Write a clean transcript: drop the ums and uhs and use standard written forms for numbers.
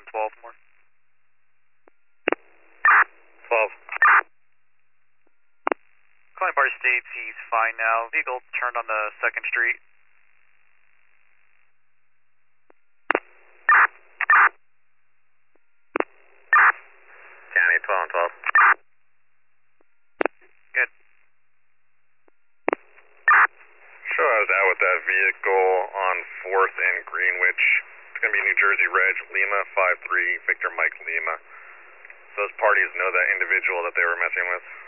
12 more. 12. Client bar states he's fine now. Vehicle turned on the 2nd Street. County 12 and 12. Good. Show I was out with that vehicle on 4th and Greenwich. It's going to be New Jersey Reg, Lima 53, Victor Mike Lima. Those parties know that individual that they were messing with.